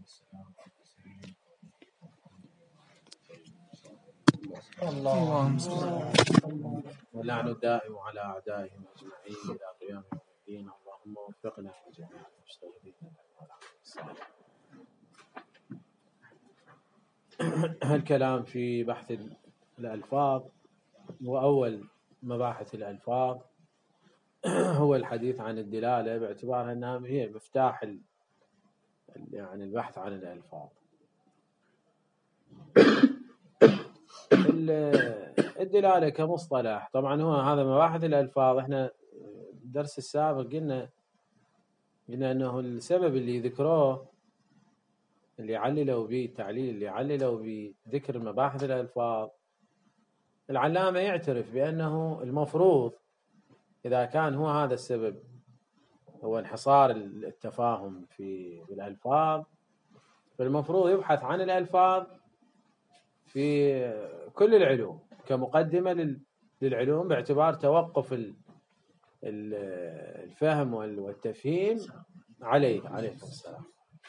اللهم واللعن الدائم على أعدائهم أجمعين إلى قيام يوم الدين. اللهم وفقنا وجميع المجتهدين. الكلام في بحث الألفاظ، وأول مباحث الألفاظ هو الحديث عن الدلالة، باعتبارها أنها هي مفتاح يعني البحث عن الألفاظ. الدلالة كمصطلح، طبعا هو هذا مباحث الألفاظ. احنا الدرس السابق قلنا أنه السبب اللي ذكروه، اللي عللوا به التعليل، اللي عللوا بذكر مباحث الألفاظ، العلامة يعترف بأنه المفروض إذا كان هو هذا السبب هو انحصار التفاهم بالألفاظ، فالمفروض يبحث عن الألفاظ في كل العلوم كمقدمة للعلوم، باعتبار توقف الفهم والتفهيم عليه السلام.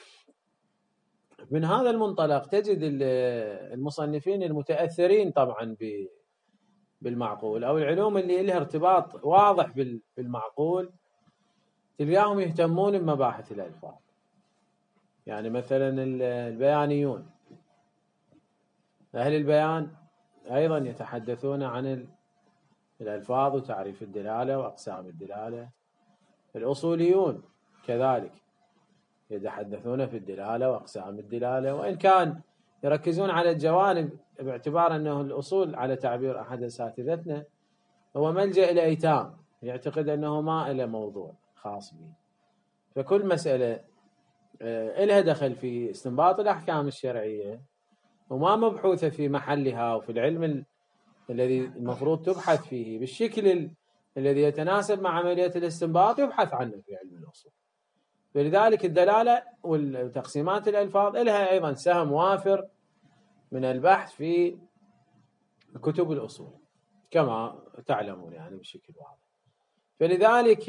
من هذا المنطلق تجد المصنفين المتأثرين طبعا بالمعقول، أو العلوم اللي لها ارتباط واضح بالمعقول، تلقاهم يهتمون بمباحث الألفاظ. يعني مثلا البيانيون، أهل البيان أيضا يتحدثون عن الألفاظ وتعريف الدلالة وأقسام الدلالة. الأصوليون كذلك يتحدثون في الدلالة وأقسام الدلالة، وإن كان يركزون على الجوانب، باعتبار أنه الأصول على تعبير أحد أساتذتنا هو ملجأ الأيتام، يعتقد أنه ما له موضوع خاص به، فكل مسألة إلها دخل في استنباط الأحكام الشرعية وما مبحوثة في محلها وفي العلم الذي المفروض تبحث فيه بالشكل الذي يتناسب مع عملية الاستنباط، يبحث عنه في علم الأصول. فلذلك الدلالة والتقسيمات الألفاظ لها أيضا سهم وافر من البحث في كتب الأصول كما تعلمون يعني بشكل واضح. فلذلك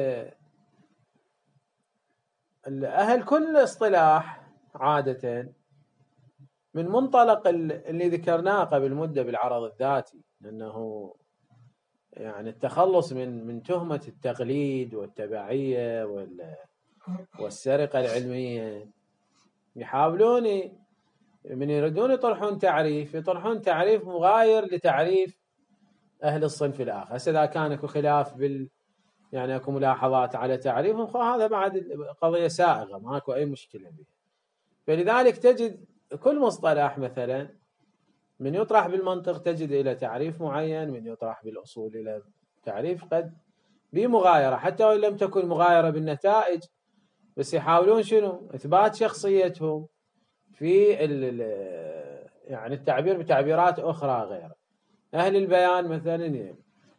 أهل كل اصطلاح عادة من منطلق اللي ذكرناه قبل مدة بالعرض الذاتي، أنه يعني التخلص من تهمة التقليد والتبعية والسرقة العلمية، يحاولون من يريدون يطرحون تعريف مغاير لتعريف أهل الصنف الآخر. هسه إذا كان اكو خلاف يعني اكو ملاحظات على تعريفهم، هذا بعد قضية سائغة ما اكو أي مشكلة بها. فلذلك تجد كل مصطلح مثلا من يطرح بالمنطق تجد إلى تعريف معين، من يطرح بالأصول إلى تعريف قد بمغايرة، حتى وإن لم تكن مغايرة بالنتائج، بس يحاولون شنو؟ إثبات شخصيتهم في يعني التعبير بتعبيرات أخرى غير أهل البيان. مثلا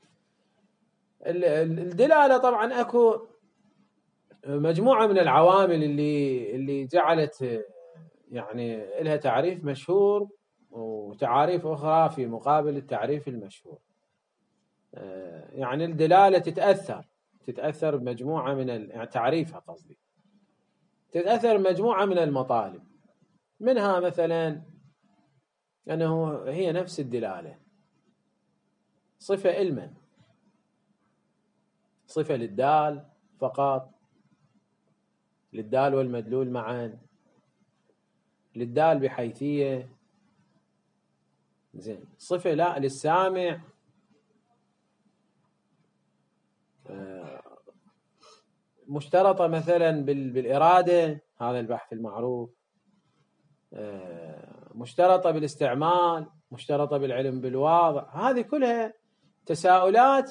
الدلالة طبعا أكو مجموعة من العوامل اللي جعلت يعني لها تعريف مشهور وتعاريف أخرى في مقابل التعريف المشهور. يعني الدلالة تتأثر بمجموعة من يعني تعريفها قصدي تتأثر بمجموعة من المطالب، منها مثلا أنه هي نفس الدلالة صفة علما، صفة للدال فقط، للدال والمدلول معا، للدال بحيثية، زين، صفة لا للسامع، مشترطة مثلا بالإرادة، هذا البحث المعروف، مشترطة بالاستعمال، مشترطة بالعلم بالواضع. هذه كلها تساؤلات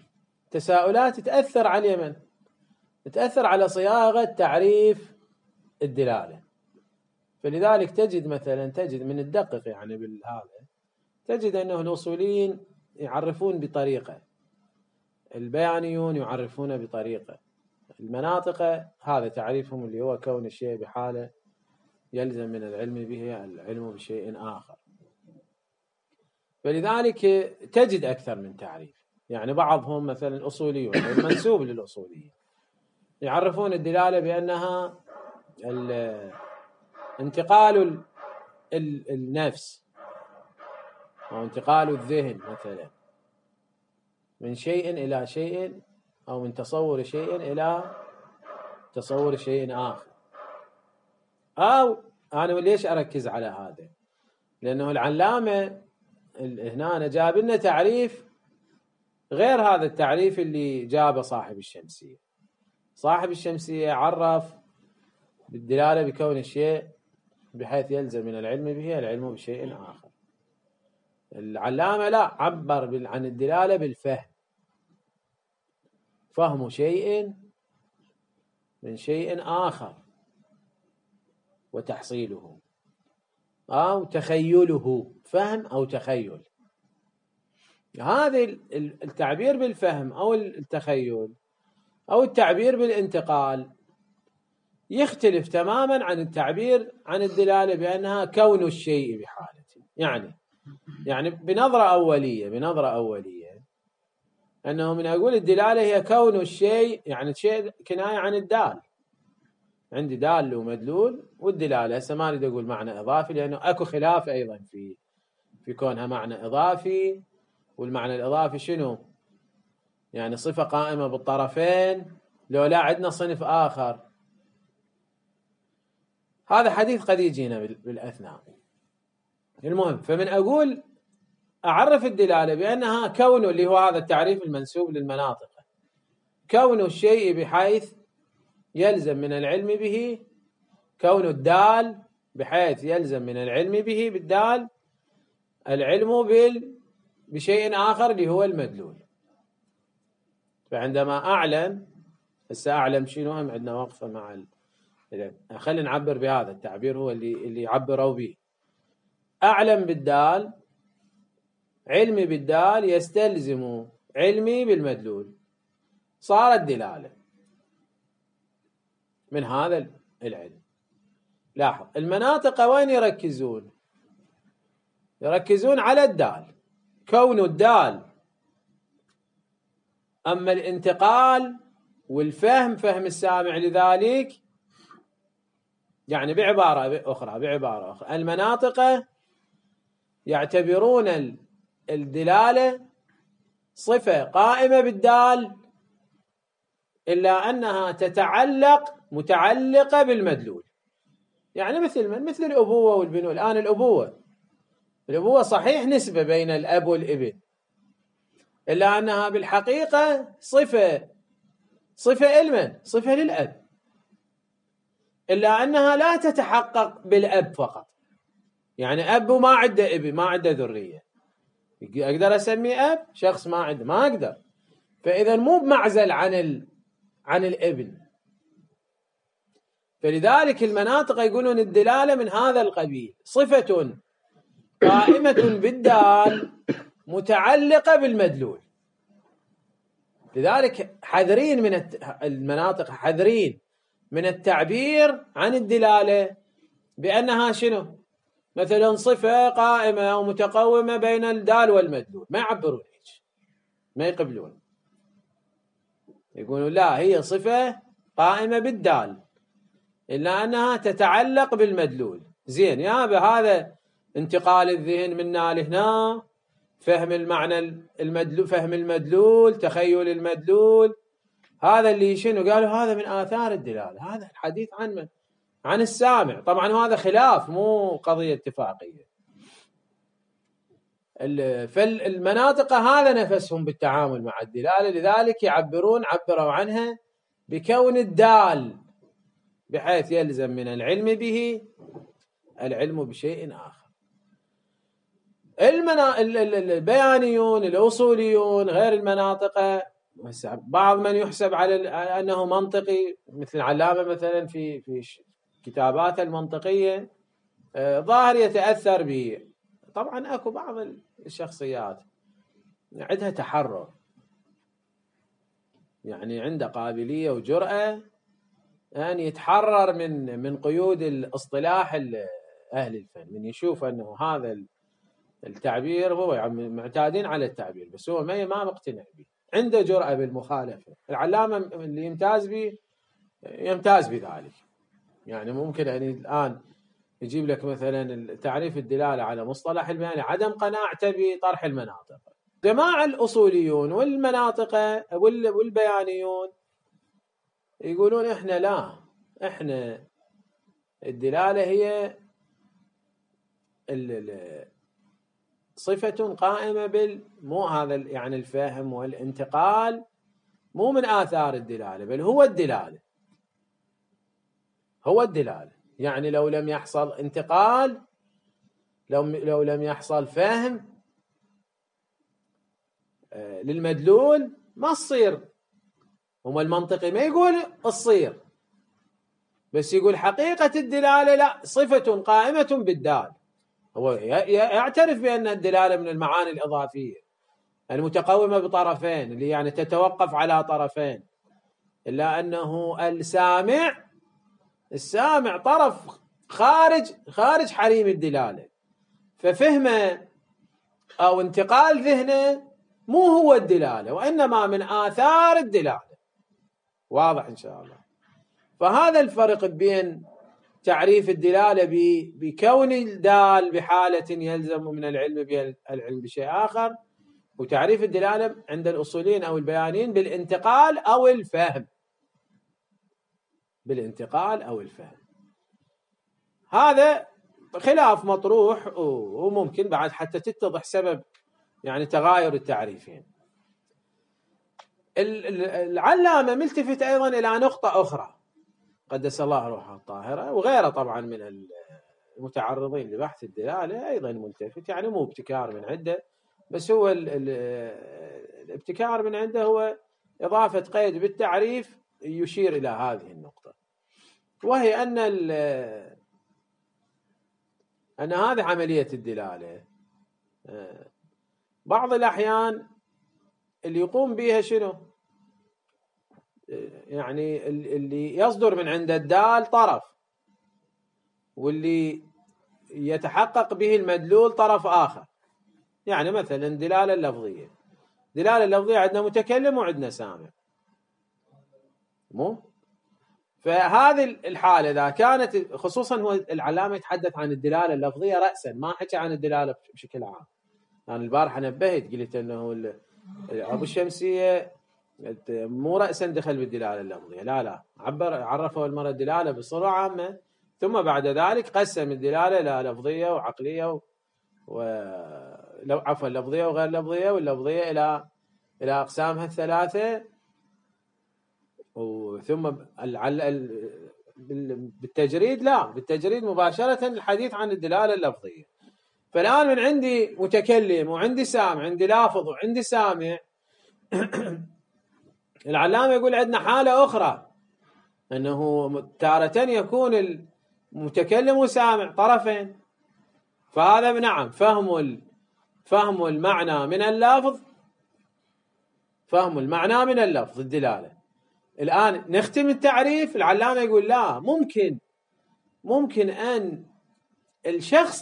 تأثر على اليمن، تأثر على صياغة تعريف الدلالة. فلذلك تجد من الدقق يعني بالهذا، تجد أنه الأصوليين يعرفون بطريقة، البيانيون يعرفون بطريقة، المناطق هذا تعريفهم اللي هو كون الشيء بحاله يلزم من العلم به العلم بشيء آخر. فلذلك تجد أكثر من تعريف. يعني بعضهم مثلا الأصوليون المنسوب للأصوليين يعرفون الدلالة بأنها انتقال النفس أو انتقال الذهن مثلا من شيء إلى شيء، أو من تصور شيء إلى تصور شيء آخر. أو أنا ليش أركز على هذا؟ لأنه العلامة هنا جاب لنا تعريف غير هذا التعريف اللي جابه صاحب الشمسية. صاحب الشمسية عرف بالدلالة بكون الشيء بحيث يلزم من العلم به العلم بشيء آخر. العلامة لا، عبر عن الدلالة بالفهم، فهم شيء من شيء آخر وتحصيله، أو تخيله، فهم أو تخيل. هذا التعبير بالفهم أو التخيل أو التعبير بالانتقال يختلف تماما عن التعبير عن الدلالة بأنها كون الشيء بحالته. يعني بنظرة أولية أنه من أقول الدلالة هي كون الشيء، يعني شيء كناية عن الدال. عندي دال ومدلول، والدلالة هسه ما أريد أقول معنى إضافي لأنه أكو خلاف أيضا في كونها معنى إضافي. والمعنى الإضافي شنو؟ يعني صفة قائمة بالطرفين لو لا عندنا صنف آخر. هذا حديث قد يجينا بالأثناء. المهم، فمن أقول أعرف الدلالة بأنها كون، اللي هو هذا التعريف المنسوب للمناطق، كون الشيء بحيث يلزم من العلم به، كون الدال بحيث يلزم من العلم به بالدال العلم بشيء آخر اللي هو المدلول. فعندما أعلم، هسه أعلم شنو، هم عندنا وقفة مع خلينا نعبر بهذا التعبير، هو اللي عبروا به. أعلم بالدال، علمي بالدال يستلزم علمي بالمدلول، صارت دلالة من هذا العلم. لاحظ المناطق وين يركزون على الدال، كون الدال. أما الانتقال والفهم، فهم السامع لذلك، يعني بعبارة أخرى المناطق يعتبرون الدلالة صفة قائمة بالدال إلا أنها متعلقة بالمدلول. يعني مثل الأبوة والبنوة. الآن الأبوة صحيح نسبة بين الأب والابن، إلا أنها بالحقيقة صفة للأب، إلا أنها لا تتحقق بالأب فقط. يعني أب ما عنده ابن، ما عنده ذرية، أقدر أسميه أب؟ شخص ما عنده، ما أقدر. فإذا مو بمعزل عن الابن. فلذلك المناطق يقولون الدلالة من هذا القبيل، صفة قائمة بالدال متعلقة بالمدلول. لذلك حذرين من المناطق، حذرين من التعبير عن الدلالة بأنها شنو؟ مثلا صفة قائمة أو متقومة بين الدال والمدلول. ما يعبرون هيك، ما يقبلون، يقولون لا، هي صفة قائمة بالدال إلا أنها تتعلق بالمدلول. زين، يا بهذا انتقال الذهن منا لهنا، فهم المعنى المدلول، فهم المدلول، تخيل المدلول، هذا اللي شنو قالوا هذا من آثار الدلالة. هذا الحديث عن السامع طبعا، وهذا خلاف، مو قضية اتفاقية. فالمناطق هذا نفسهم بالتعامل مع الدلالة، لذلك عبروا عنها بكون الدال بحيث يلزم من العلم به العلم بشيء آخر. البيانيون الأصوليون غير المناطق، بعض من يحسب على أنه منطقي مثل العلامة مثلا في كتاباته المنطقية ظاهر يتأثر به. طبعا أكو بعض الشخصيات عندها تحرر، يعني عنده قابلية وجرأة أن يتحرر من قيود الاصطلاح أهل الفن، من يشوف أنه هذا التعبير هو يعني معتادين على التعبير بس هو ما مقتنع به، عنده جرأة بالمخالفة. العلامة اللي يمتاز بذلك، يعني ممكن يعني الآن يجيب لك مثلا تعريف الدلالة على مصطلح البيان عدم قناعته بطرح المناطق. جماعة الأصوليون والمناطق والبيانيون يقولون إحنا لا، إحنا الدلالة هي صفة قائمة مو هذا يعني الفهم والانتقال مو من آثار الدلالة، بل هو الدلالة، هو الدلالة. يعني لو لم يحصل انتقال، لو لم يحصل فهم للمدلول ما تصير. هم المنطقي ما يقول تصير، بس يقول حقيقة الدلالة لا، صفة قائمة بالدال. هو يعترف بأن الدلالة من المعاني الإضافية المتقومة بطرفين، اللي يعني تتوقف على طرفين، إلا أنه السامع طرف خارج حريم الدلالة، ففهمه أو انتقال ذهنه مو هو الدلالة، وإنما من آثار الدلالة. واضح إن شاء الله. فهذا الفرق بين تعريف الدلالة بكون الدال بحالة يلزم من العلم بها العلم بشيء آخر، وتعريف الدلالة عند الأصوليين أو البيانيين بالانتقال أو الفهم. بالانتقال أو الفهم. هذا خلاف مطروح، وممكن بعد حتى تتضح سبب يعني تغاير التعريفين. العلامة ملتفت أيضا إلى نقطة أخرى قدس الله روحه الطاهرة، وغيره طبعا من المتعرضين لبحث الدلالة أيضا ملتفت، يعني مو ابتكار من عنده، بس هو الابتكار من عنده هو إضافة قيد بالتعريف يشير إلى هذه النقطة، وهي أن هذه عملية الدلالة بعض الأحيان اللي يقوم بها شنو؟ يعني اللي يصدر من عند الدال طرف، واللي يتحقق به المدلول طرف آخر. يعني مثلا دلالة اللفظية، دلالة اللفظية عندنا متكلم وعندنا سامع، مو؟ فهذه الحالة إذا كانت، خصوصا هو العلامة يتحدث عن الدلالة اللفظية رأسا، ما حكى عن الدلالة بشكل عام. أنا البارحة نبهت قلت أنه أبو الشمسية مو رأسا دخل بالدلالة اللفظية، لا، عرفه المرة الدلالة بصورة عامة، ثم بعد ذلك قسم الدلالة إلى لفظية وعقلية عفوا لفظية وغير لفظية، واللفظية إلى أقسامها الثلاثة، وثم بالتجريد بالتجريد مباشرة الحديث عن الدلالة اللفظية. فالآن من عندي متكلم وعندي سامع، عندي لافظ وعندي سامع. العلامة يقول عندنا حالة أخرى، أنه تارة يكون المتكلم وسامع طرفين، فهذا نعم فهم المعنى من اللفظ، فهم المعنى من اللفظ الدلالة. الآن نختم التعريف. العلامة يقول لا، ممكن أن الشخص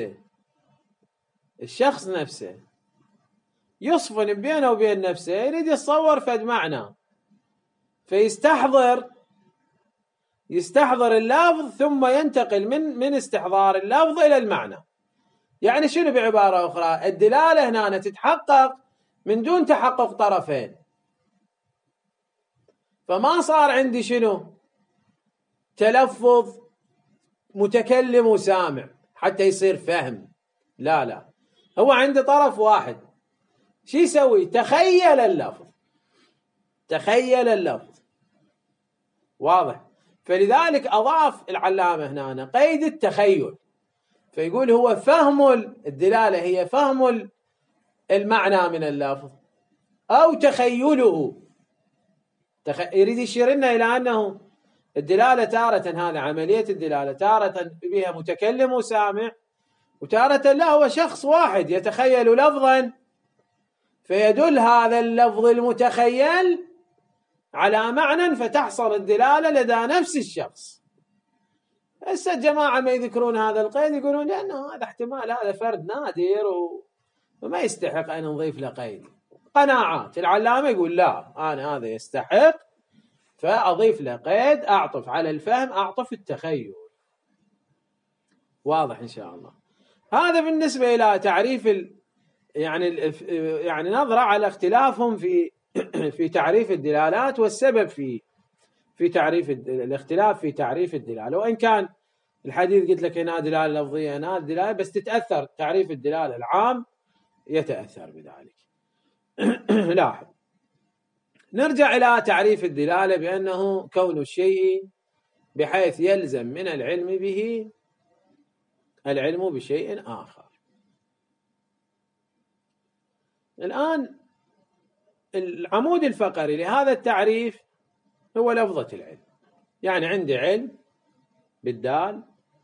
نفسه يصفن بينه وبين نفسه، يريد يتصور فد معنى، فيستحضر اللفظ ثم ينتقل من استحضار اللفظ إلى المعنى. يعني شنو بعبارة أخرى؟ الدلالة هنا تتحقق من دون تحقق طرفين، فما صار عندي شنو؟ تلفظ متكلم وسامع حتى يصير فهم، لا، هو عندي طرف واحد، شو يسوي؟ تخيل اللفظ. واضح؟ فلذلك أضاف العلامة هنا قيد التخيل، فيقول هو فهم الدلالة هي فهم المعنى من اللفظ أو تخيله. يريد يشير لنا إلى أنه الدلالة تارة، هذا عملية الدلالة تارة بها متكلم وسامع، وتارة لا، هو شخص واحد يتخيل لفظا، فيدل هذا اللفظ المتخيل على معنى، فتحصل الدلالة لدى نفس الشخص. هسه الجماعة ما يذكرون هذا القيد، يقولون لأنه هذا احتمال، هذا فرد نادر وما يستحق أن نضيف له قيد. قناعات. العلامة يقول لا، أنا هذا يستحق، فأضيف له قيد، أعطف على الفهم، أعطف التخيل. واضح إن شاء الله. هذا بالنسبة إلى تعريف يعني نظرة على اختلافهم في تعريف الدلالات، والسبب في تعريف الاختلاف في تعريف الدلالة. وإن كان الحديث قلت لك هنا دلالة لفظية هنا دلالة، بس تتأثر تعريف الدلالة العام يتأثر بذلك. لاحظ، نرجع إلى تعريف الدلالة بأنه كون الشيء بحيث يلزم من العلم به العلم بشيء آخر. الآن العمود الفقري لهذا التعريف هو لفظة العلم. يعني عندي علم بالدال،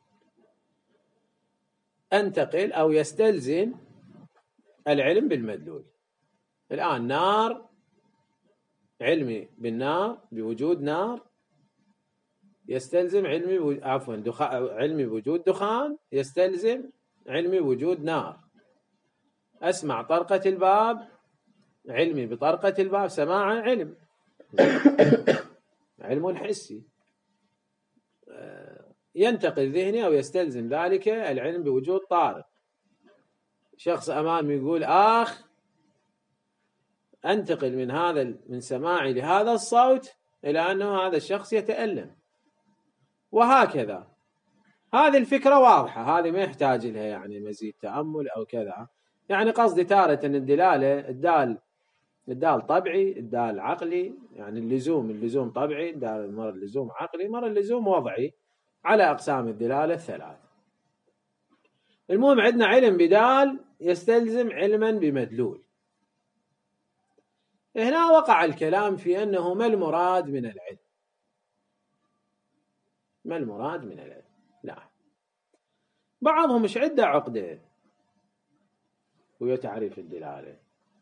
أنتقل أو يستلزم العلم بالمدلول. الآن نار، علمي بالنار بوجود نار يستلزم علمي علمي بوجود دخان يستلزم علمي بوجود نار. أسمع طرقة الباب، علمي بطرقة الباب سماعا علم علم حسي. ينتقل ذهني أو يستلزم ذلك العلم بوجود طارق. شخص أمامي يقول آخ، أنتقل من سماعي لهذا الصوت إلى أنه هذا الشخص يتألم، وهكذا. هذه الفكرة واضحة، هذه ما يحتاج لها يعني مزيد تأمل أو كذا. يعني قصدي تارة أن الدلالة الدال طبعي، الدال عقلي، يعني اللزوم طبعي، مرة اللزوم عقلي، مرة اللزوم وضعي، على أقسام الدلالة الثلاث. المهم عندنا علم بدال يستلزم علما بمدلول. هنا وقع الكلام في أنه ما المراد من العلم؟ ما المراد من العلم؟ لا، بعضهم مش عنده عقدة ويا تعريف الدلالة،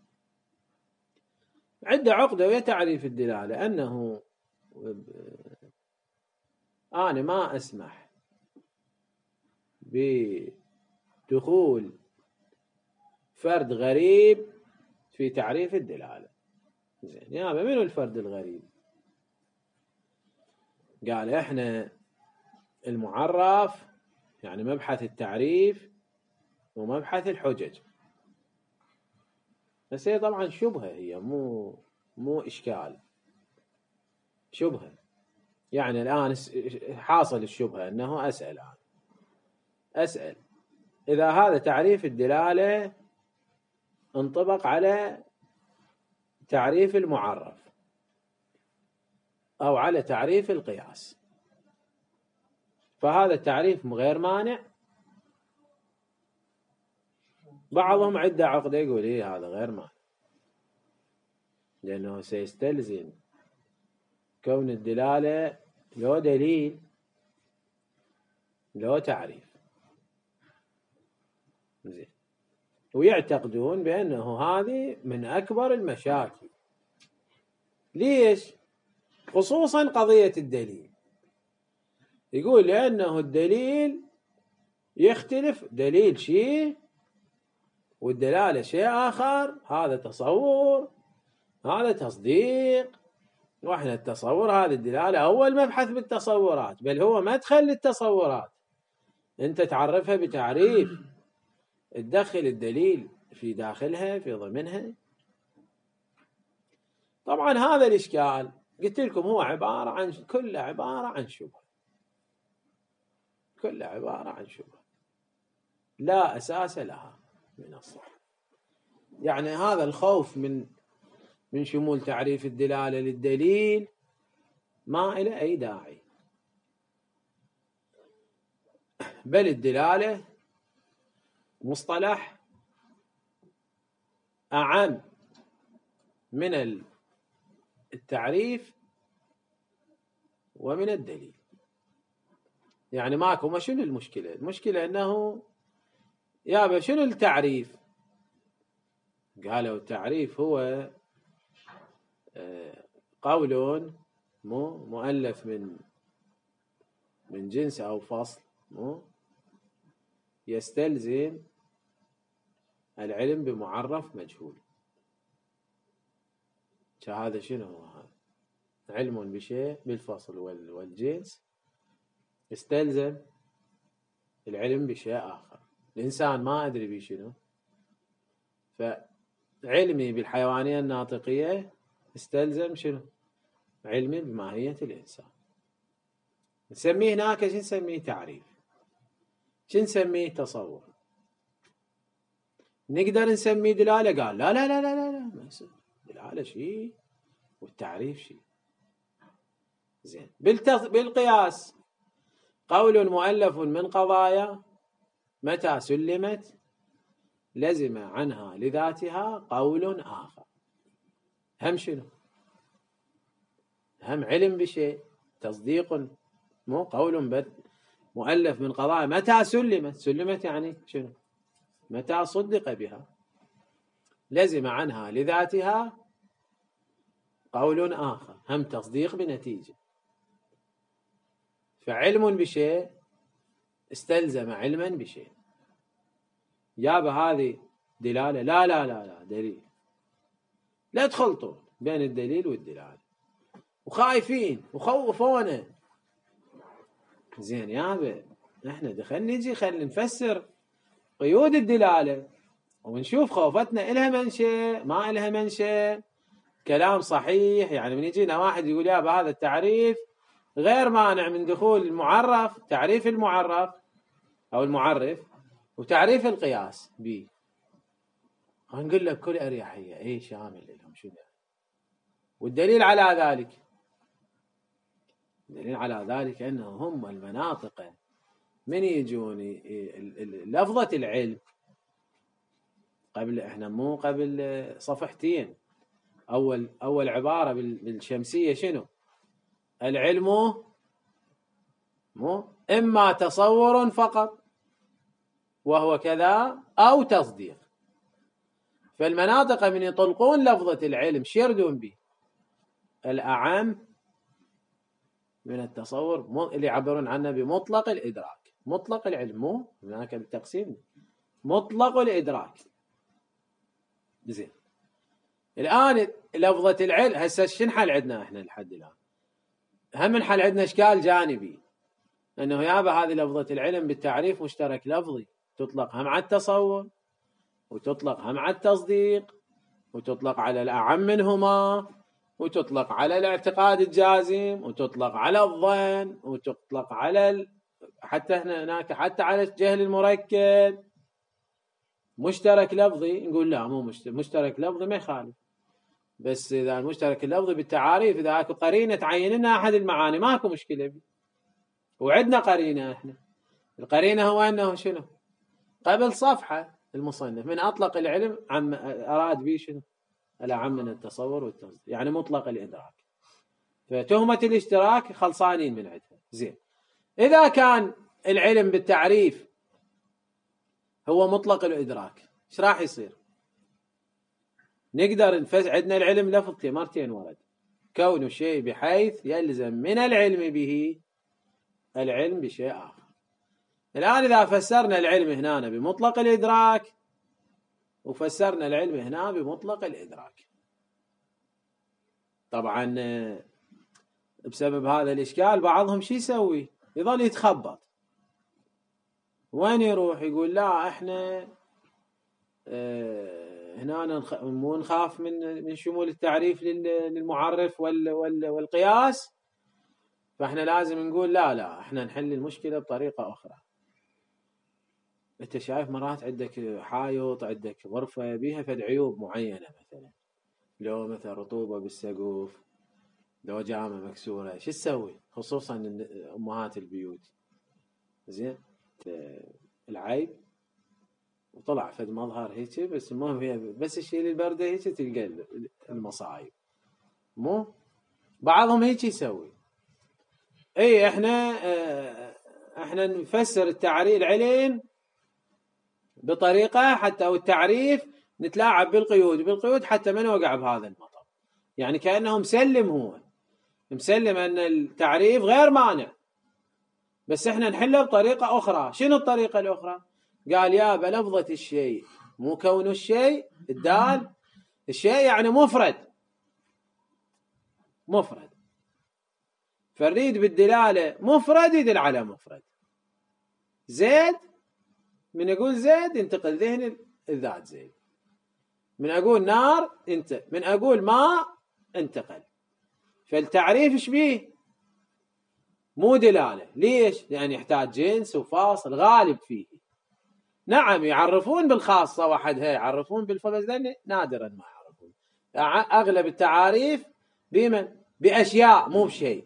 عنده عقدة ويا تعريف الدلالة أنه أنا ما أسمح بدخول فرد غريب في تعريف الدلالة. زين، يا منو الفرد الغريب؟ قال احنا المعرف يعني مبحث التعريف ومبحث الحجج. بس هي طبعا شبهة، هي مو إشكال، شبهة. يعني الآن حاصل الشبهة أنه أسأل إذا هذا تعريف الدلالة انطبق على تعريف المعرف أو على تعريف القياس، فهذا التعريف غير مانع. بعضهم عنده عقدة يقول إيه هذا غير مانع، لأنه سيستلزم كون الدلالة له دليل له تعريف. زين، ويعتقدون بأنه هذه من أكبر المشاكل. ليش؟ خصوصا قضية الدليل. يقول لأنه الدليل يختلف، دليل شيء والدلالة شيء آخر، هذا تصور هذا تصديق، واحنا التصور هذه الدلالة أول مبحث بالتصورات، بل هو مدخل للتصورات. أنت تعرفها بتعريف تدخل الدليل في داخلها في ضمنها. طبعا هذا الإشكال قلت لكم هو كله عبارة عن شبهة، كله عبارة عن شبهة لا أساس لها من الصح. يعني هذا الخوف من شمول تعريف الدلالة للدليل ما إلى أي داعي، بل الدلالة مصطلح أعم من التعريف ومن الدليل. يعني ماكو، ما شنو المشكلة؟ المشكلة أنه يابا شنو التعريف؟ قالوا التعريف هو قول مؤلف من جنس أو فصل يستلزم العلم بمعرف مجهول. هذا شنو هو؟ هذا علم بشيء بالفصل والجنس، استلزم العلم بشيء آخر. الإنسان ما أدري بيه شنو، فعلمي بالحيوانية الناطقية استلزم شنو؟ علمي بماهية الإنسان. نسميه هناك شو نسميه؟ تعريف. شو نسميه؟ تصور. نقدر نسميه دلالة؟ قال لا لا لا لا لا, لا. ما يصير. دلالة شيء والتعريف شيء. زين. بالقياس قول مؤلف من قضايا متى سلمت لزم عنها لذاتها قول آخر. هم شنو؟ هم علم بشيء، تصديق، مو قول مؤلف من قضايا متى سلمت يعني شنو؟ متى صدق بها لزم عنها لذاتها قول آخر، هم تصديق بنتيجة. فعلم بشيء استلزم علما بشيء. جاب هذه دلالة؟ لا لا لا لا، دليل. لا تخلطوا بين الدليل والدلالة، وخايفين وخوفونا. زين يابا، احنا نجي خلينا نفسر قيود الدلالة ونشوف خوفتنا إلها منشأ ما إلها منشأ. كلام صحيح، يعني من يجينا واحد يقول يابا هذا التعريف غير مانع من دخول المعرف، تعريف المعرف أو المعرف وتعريف القياس به، هنقول لك كل أريحية إيه شامل لهم شنو. والدليل على ذلك، الدليل على ذلك أنه هم المناطق من يجون لفظة العلم قبل، احنا مو قبل صفحتين. أول عبارة بالشمسية شنو؟ العلم مو إما تصور فقط وهو كذا أو تصديق. فالمناطق من يطلقون لفظة العلم شيردون به الأعم من التصور اللي يعبرون عنه بمطلق الإدراك. مطلق العلم، مو هناك التقسيم مطلق الإدراك. زين. الآن لفظة العلم هسه شنحل عندنا احنا لحد الآن؟ هم نحل عندنا إشكال جانبي، أنه يابا هذه لفظة العلم بالتعريف مشترك لفظي، تطلق هم على التصور وتطلق هم على التصديق وتطلق على الأعم منهما وتطلق على الاعتقاد الجازم وتطلق على الظن وتطلق على حتى هناك حتى على الجهل المركب. مشترك لفظي نقول لا، مو مشترك لفظي ما يخالف، بس إذا المشترك اللفظي بالتعاريف إذا أكو قرينة تعين لنا أحد المعاني ماكو مشكلة بي. وعندنا قرينة احنا، القرينة هو أنه شنو؟ قبل صفحة المصنف من أطلق العلم عم أراد به شنو؟ الأعم من التصور والتصديق، يعني مطلق الإدراك. فتهمة الاشتراك خلصانين من عندها. زين. إذا كان العلم بالتعريف هو مطلق الإدراك إيش راح يصير؟ نقدر عندنا العلم لفظتين مرتين ورد، كون الشيء بحيث يلزم من العلم به العلم بشيء آخر. الآن إذا فسرنا العلم هنا بمطلق الإدراك وفسرنا العلم هنا بمطلق الإدراك، طبعا بسبب هذا الإشكال بعضهم شو يسوي؟ يظل يتخبط. وين يروح؟ يقول لا احنا هنا مو نخاف من شمول التعريف للمعرف والقياس، فاحنا لازم نقول لا احنا نحل المشكلة بطريقة أخرى. انت شايف مرات عندك حايط، عندك غرفة بيها فد عيوب معينة، مثلا لو مثلا رطوبة بالسقف، لو جامة مكسورة، شو تسوي؟ خصوصا أمهات البيوت. زين. العيب وطلع فد مظهر هيك، بس المهم هي بس الشيء البردة هيك تلقى المصايب. مو بعضهم هيك يسوي. اي احنا نفسر التعريف العلم بطريقة حتى او التعريف نتلاعب بالقيود حتى ما نوقع بهذا المطب. يعني كأنه مسلم ان التعريف غير مانع، بس احنا نحله بطريقة اخرى. شنو الطريقة الاخرى؟ قال يابا لفظة الشيء مو كون الشيء، الدال الشيء يعني مفرد، فنريد بالدلالة مفرد يدل على مفرد. زيد، من أقول زيد ينتقل ذهن الذات زيد، من أقول نار انت، من أقول ماء انتقل. فالتعريف ايش بيه؟ مو دلالة. ليش؟ لأن يحتاج جنس وفاصل غالب فيه. نعم يعرفون بالخاصة وحدها، يعرفون بالفرد، لأن نادرا ما يعرفون. أغلب التعاريف بمن؟ بأشياء مو بشيء.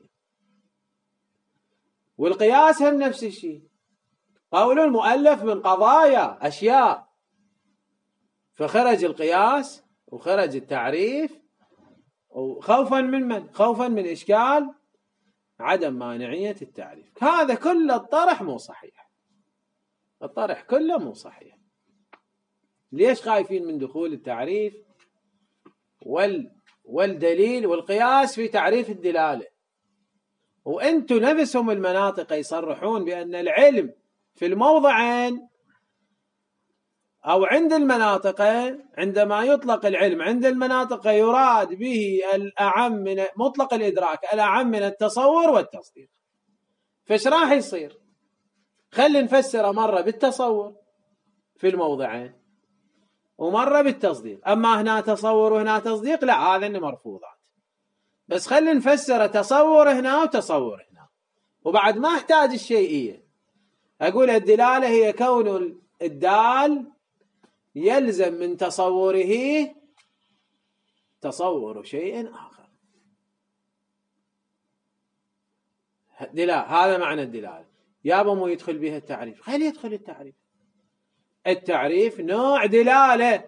والقياس هم نفس الشيء، قول مؤلف من قضايا أشياء، فخرج القياس وخرج التعريف، خوفا من من؟ خوفا من إشكال عدم مانعية التعريف. هذا كله الطرح مو صحيح، الطرح كله مو صحيح. ليش خايفين من دخول التعريف والدليل والقياس في تعريف الدلالة؟ وأنتم نفسهم المناطق يصرحون بأن العلم في الموضعين أو عند المناطق، عندما يطلق العلم عند المناطق يراد به الأعم من مطلق الإدراك، الأعم من التصور والتصديق. فايش راح يصير؟ خلي نفسره مرة بالتصور في الموضعين ومرة بالتصديق. أما هنا تصور وهنا تصديق، لا، هذا مرفوضات. بس خلي نفسره تصور هنا وتصور هنا، وبعد ما احتاج الشيئية. أقول الدلالة هي كون الدال يلزم من تصوره تصور شيء آخر. هذا معنى الدلالة. يابا مو يدخل بها التعريف، خلي يدخل التعريف. التعريف نوع دلالة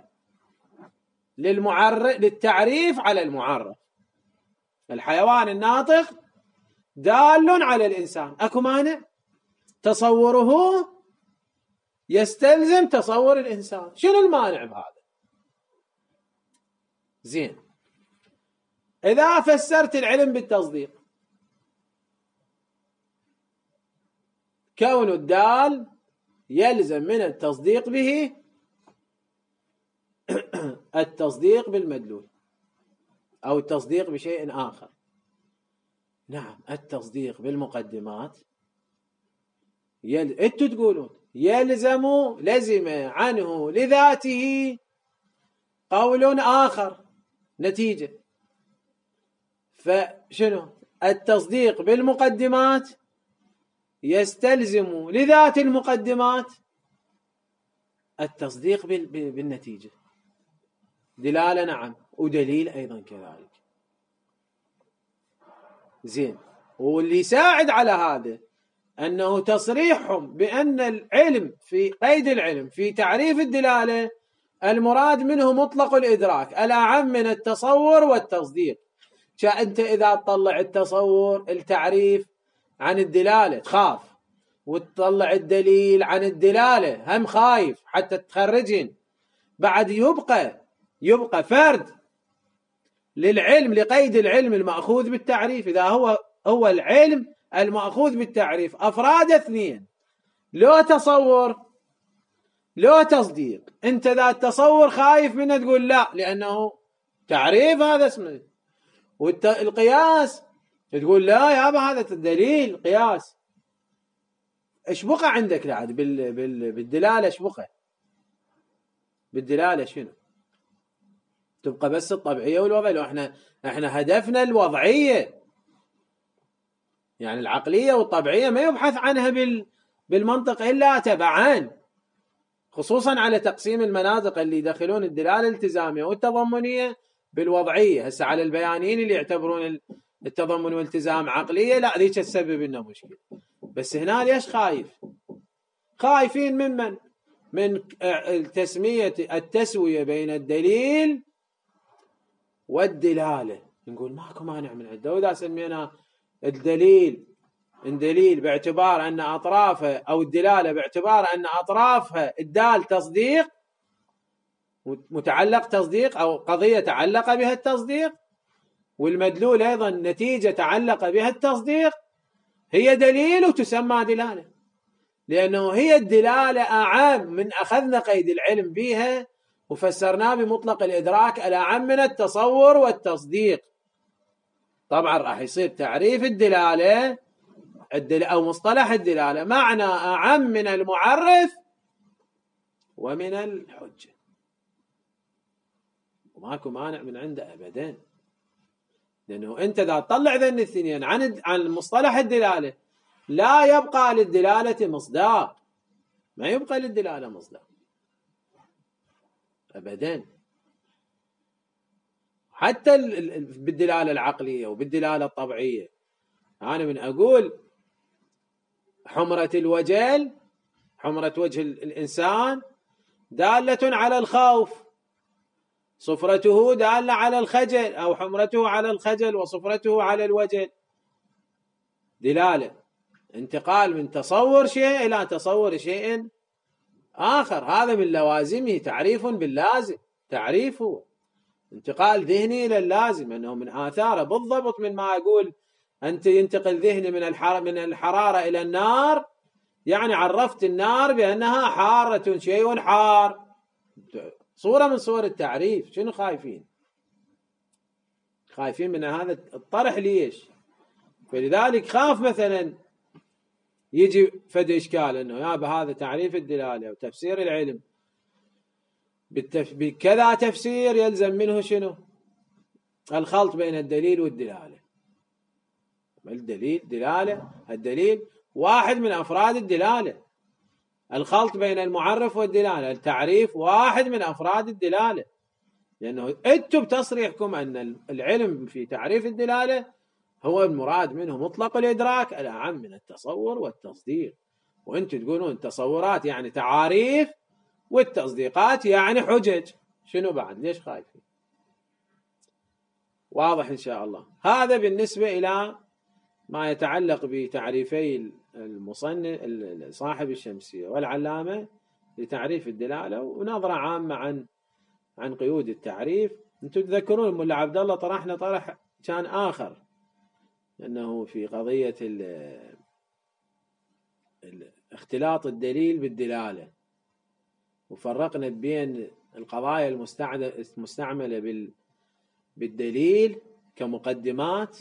للتعريف على المعرف. الحيوان الناطق دال على الإنسان، أكو مانع؟ تصوره يستلزم تصور الإنسان، شنو المانع بهذا؟ زين، إذا فسرت العلم بالتصديق، كون الدال يلزم من التصديق به التصديق بالمدلول أو التصديق بشيء آخر. نعم، التصديق بالمقدمات انتوا تقولون لزم عنه لذاته قول آخر نتيجة. فشنو التصديق بالمقدمات؟ يستلزم لذات المقدمات التصديق بالنتيجة. دلالة نعم، ودليل أيضا كذلك. زين، واللي يساعد على هذا أنه تصريحهم بأن العلم في قيد العلم في تعريف الدلالة المراد منه مطلق الإدراك الأعم من التصور والتصديق. أنت إذا تطلع التصور التعريف عن الدلالة تخاف، وتطلع الدليل عن الدلالة هم خايف حتى تخرجين. بعد يبقى فرد للعلم لقيد العلم المأخوذ بالتعريف. إذا هو العلم المأخوذ بالتعريف أفراد اثنين، لو تصور لو تصديق. أنت ذا التصور خايف منه تقول لا لأنه تعريف، هذا اسمه. والقياس تقول لا يابا هذا الدليل قياس. ايش بقى عندك لعد بالدلالة؟ ايش بقى بالدلالة؟ شنو تبقى؟ بس الطبيعية والوضعية. لو احنا هدفنا الوضعية، يعني العقلية والطبيعية ما يبحث عنها بالمنطق إلا تبعان، خصوصا على تقسيم المناطق اللي يدخلون الدلالة الالتزامية والتضمنية بالوضعية. هسه على البيانيين اللي يعتبرون التضمن والالتزام عقلية، لا ذيك تسبب لنا مشكلة. بس هنا ليش خايفين من التسوية بين الدليل والدلالة. نقول ماكو مانع من عده، وإذا سمينا الدليل باعتبار أن أطرافه، أو الدلالة باعتبار أن أطرافها الدال تصديق، متعلق تصديق أو قضية تعلق بها التصديق، والمدلول أيضا نتيجة تعلق بها التصديق، هي دليل وتسمى دلالة، لأنه هي الدلالة أعم من أخذنا قيد العلم بها وفسرناه بمطلق الإدراك الأعم من التصور والتصديق. طبعا راح يصير تعريف الدلالة أو مصطلح الدلالة معنى أعم من المعرف ومن الحجة، وماكو مانع من عنده أبدا، لأنه أنت إذا تطلع ذن الاثنين عن مصطلح الدلالة لا يبقى للدلالة مصداق، ما يبقى للدلالة مصداق أبدا. حتى بالدلالة العقلية وبالدلالة الطبيعية، أنا من أقول حمرة الوجل، حمرة وجه الإنسان دالة على الخوف، صفرته دالة على الخجل، أو حمرته على الخجل وصفرته على الوجل، دلالة انتقال من تصور شيء إلى تصور شيء آخر، هذا من لوازمه، تعريف باللازم، تعريفه انتقال ذهني إلى اللازم، أنه من آثاره بالضبط من ما أقول أنت ينتقل ذهني من الحرارة إلى النار، يعني عرفت النار بأنها حارة، شيء حار، صورة من صور التعريف. شنو خايفين؟ خايفين من هذا الطرح ليش؟ فلذلك خاف مثلا يجي فد إشكال أنه يا بهذا تعريف الدلالة وتفسير العلم بكذا تفسير يلزم منه شنو؟ الخلط بين الدليل والدلالة. الدليل دلالة، الدليل واحد من أفراد الدلالة، الخلط بين المعرف والدلالة، التعريف واحد من أفراد الدلالة، لأنه أنتم بتصريحكم أن العلم في تعريف الدلالة هو المراد منه مطلق الإدراك الأعم من التصور والتصديق، وأنتم تقولون التصورات يعني تعاريف والتصديقات يعني حجج. شنو بعد؟ ليش خايفين؟ واضح إن شاء الله. هذا بالنسبة إلى ما يتعلق بتعريفي المصنف صاحب الشمسية والعلامة لتعريف الدلالة، ونظرة عامة عن قيود التعريف. أنتم تذكرون ملا عبد الله طرحنا طرح كان آخر، أنه في قضية اختلاط الدليل بالدلالة، وفرقنا بين القضايا المستعملة بالدليل كمقدمات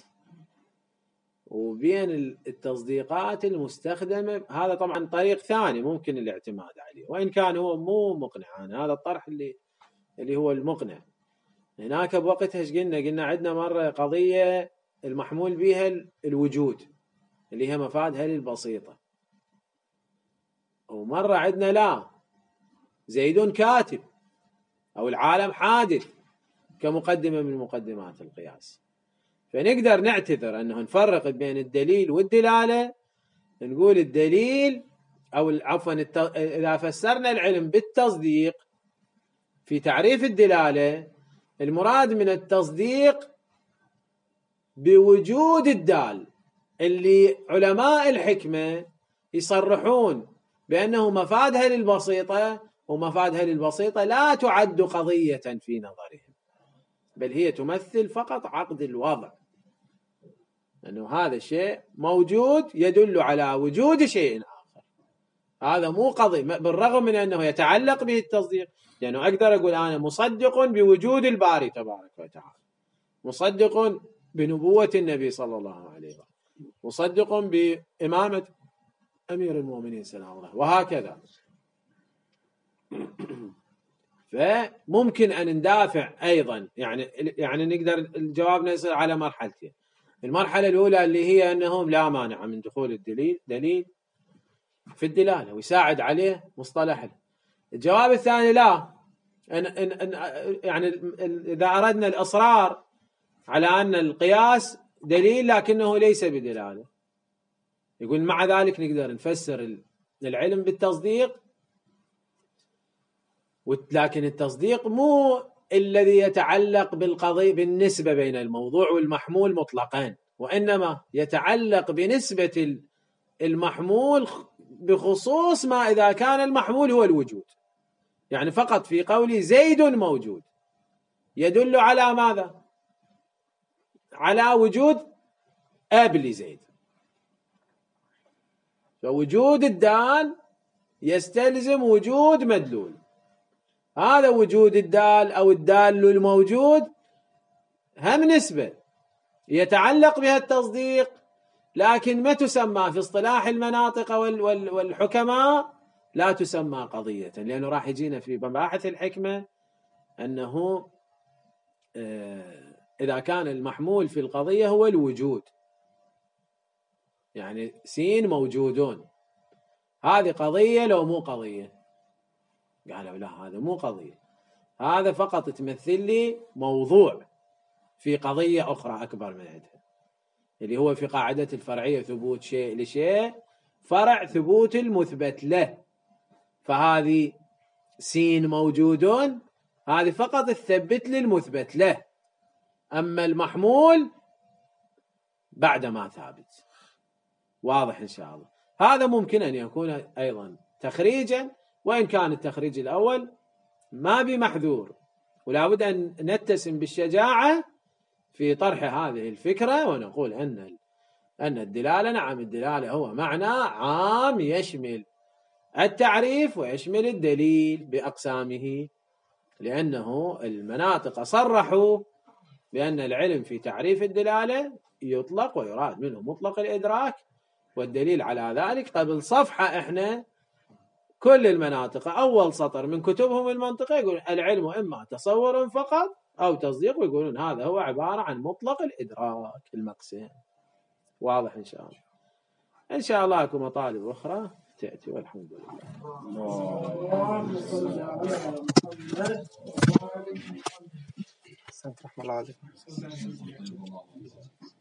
وبين التصديقات المستخدمة. هذا طبعا طريق ثاني ممكن الاعتماد عليه، وإن كان هو مو مقنع. هذا الطرح اللي هو المقنع. هناك بوقتها ايش قلنا عندنا مرة قضية المحمول بها الوجود اللي هي مفادها البسيطة، ومرة عندنا لا، زيد كاتب أو العالم حادث كمقدمة من مقدمات القياس. فنقدر نعتذر أنه نفرق بين الدليل والدلالة، نقول الدليل أو عفوا إذا فسرنا العلم بالتصديق في تعريف الدلالة، المراد من التصديق بوجود الدال، اللي علماء الحكمة يصرحون بأنه مفادها للبسيطة، ومفادها للبسيطة لا تعد قضية في نظرهم، بل هي تمثل فقط عقد الوضع، أنه هذا الشيء موجود يدل على وجود شيء آخر. هذا مو قضية، بالرغم من أنه يتعلق به التصديق، لأنه يعني أقدر أقول أنا مصدق بوجود الباري تبارك وتعالى، مصدق بنبوة النبي صلى الله عليه وسلم، مصدق بإمامة أمير المؤمنين سلام الله، وهكذا. فممكن أن ندافع أيضا، يعني نقدر الجواب يصير على مرحلتين. المرحلة الأولى اللي هي أنهم لا مانع من دخول دليل في الدلالة ويساعد عليه مصطلح. الجواب الثاني لا، يعني إذا أردنا الإصرار على أن القياس دليل لكنه ليس بدلالة، يقول مع ذلك نقدر نفسر العلم بالتصديق، لكن التصديق مو الذي يتعلق بالقضية بالنسبة بين الموضوع والمحمول مطلقا، وإنما يتعلق بنسبة المحمول بخصوص ما إذا كان المحمول هو الوجود. يعني فقط في قولي زيد موجود يدل على ماذا؟ على وجود أب لزيد، فوجود الدال يستلزم وجود مدلول. هذا وجود الدال أو الدال الموجود هم نسبة يتعلق بها التصديق لكن ما تسمى في اصطلاح المناطق والحكماء، لا تسمى قضية، لأنه راح يجينا في مباحث الحكمة أنه إذا كان المحمول في القضية هو الوجود، يعني سين موجودون، هذه قضية لو مو قضية؟ قالوا لا، هذا مو قضية، هذا فقط تمثل لي موضوع في قضية أخرى أكبر من عندها، اللي هو في قاعدة الفرعية ثبوت شيء لشيء فرع ثبوت المثبت له، فهذه سين موجودون هذه فقط تثبت لي المثبت له، أما المحمول بعد ما ثابت. واضح إن شاء الله؟ هذا ممكن أن يكون أيضا تخريجا، وإن كان التخريج الأول ما بمحذور، ولا بد أن نتسم بالشجاعة في طرح هذه الفكرة ونقول أن الدلالة، نعم الدلالة هو معنى عام يشمل التعريف ويشمل الدليل بأقسامه، لأنه المناطق صرحوا بأن العلم في تعريف الدلالة يطلق ويراد منه مطلق الإدراك، والدليل على ذلك قبل صفحة إحنا كل المناطق أول سطر من كتبهم المنطقة يقول العلم إما تصور فقط أو تصديق، ويقولون هذا هو عبارة عن مطلق الإدراك المقسم. واضح إن شاء الله؟ إن شاء الله أكو مطالب أخرى تأتي، والحمد لله.